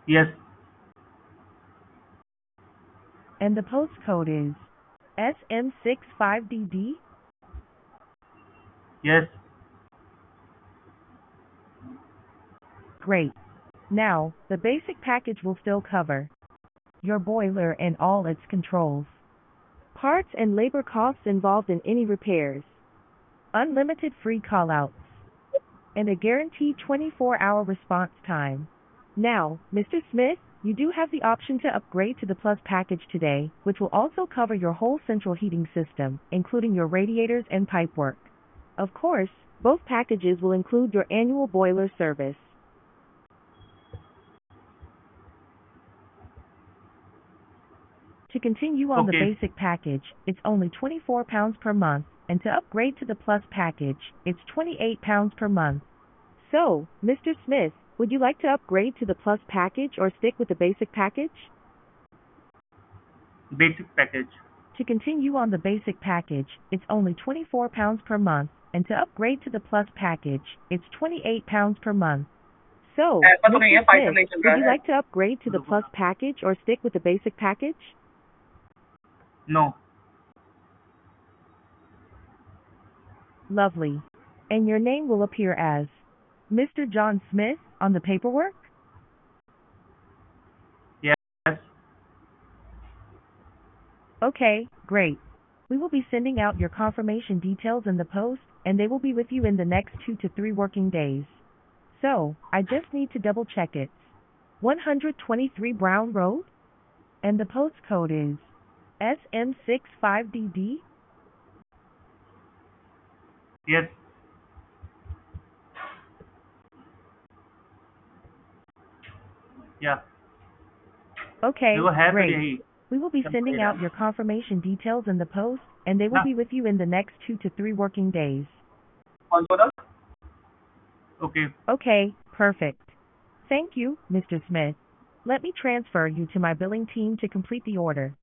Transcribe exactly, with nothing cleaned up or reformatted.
Yes. And the postcode is S M six five D D? Yes. Great. Now, the basic package will still cover your boiler and all its controls, parts and labor costs involved in any repairs, unlimited free callouts, and a guaranteed twenty-four hour response time. Now, Mister Smith, you do have the option to upgrade to the Plus package today, which will also cover your whole central heating system, including your radiators and pipework. Of course, both packages will include your annual boiler service. To continue on the Okay. basic package, it's only twenty-four pounds per month, and to upgrade to the Plus package, it's twenty-eight pounds per month. So, Mister Smith, would you like to upgrade to the Plus package or stick with the basic package? Basic package. To continue on the basic package, it's only twenty-four pounds per month, and to upgrade to the Plus package, it's twenty-eight pounds per month. So, ऐसा तो नहीं Mister है, Python Smith, नहीं चल would रहा you है। like to upgrade to the Plus package or stick with the basic package? No. Lovely. And your name will appear as Mister John Smith on the paperwork? Yes. Okay, great. We will be sending out your confirmation details in the post, and they will be with you in the next two to three working days. So, I just need to double check it. one twenty-three Brown Road? And the postcode is S M six five D D? Yes. Yeah. Okay, देखो है तो great. यही We will be चमका ही sending रहा out your confirmation details in the post, and they will ना. be with you in the next two to three working days. कौन सा था? Okay. Okay, perfect. Thank you, Mister Smith. Let me transfer you to my billing team to complete the order.